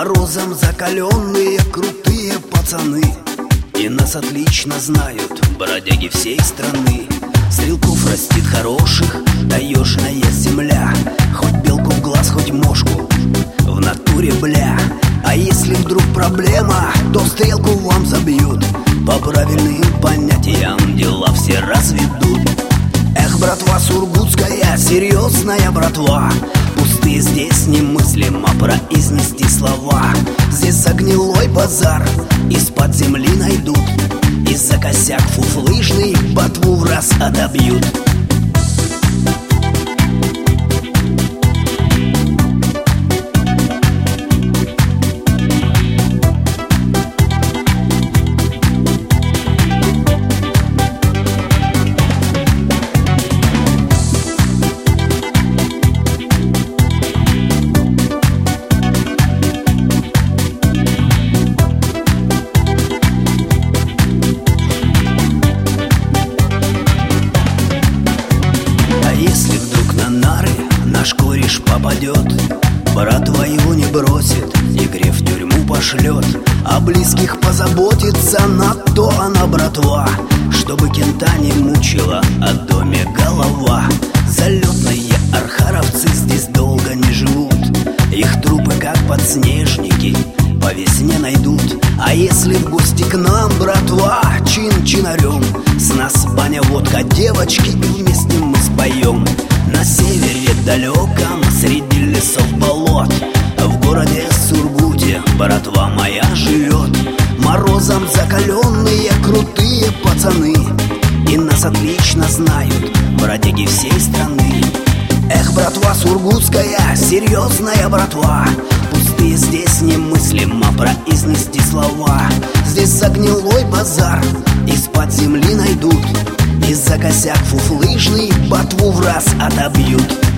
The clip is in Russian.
Морозом закаленные крутые пацаны, и нас отлично знают бродяги всей страны. Стрелков растит хороших таежная земля, хоть белку в глаз, хоть мошку в натуре, бля. А если вдруг проблема, то стрелку вам забьют. По правильным понятиям дела все разведут. Эх, братва сургутская, серьезная братва, пустые здесь немыслимо произнести слова. Здесь загнилой базар из-под земли найдут, и за косяк фуфлыжный ботву в раз отобьют. Если вдруг на нары наш кореш попадет, братва его не бросит, игре в тюрьму пошлет. О близких позаботится, на то она братва, чтобы кента не мучила о доме голова. Залетные архаровцы здесь долго не живут, их трупы как подснежники по весне найдут. А если в гости к нам, братва, чин-чинарем, с нас баня, водка, девочки, и вместе мы споем. На севере далеком, среди лесов, болот, в городе Сургуте братва моя живет. Морозом закаленные крутые пацаны, и нас отлично знают бродяги всей страны. Эх, братва сургутская, серьезная братва, пустые здесь немыслимо произнести слова. Здесь загнилой базар из-под земли найдут, и за косяк фуфлыжный ботву в раз отобьют.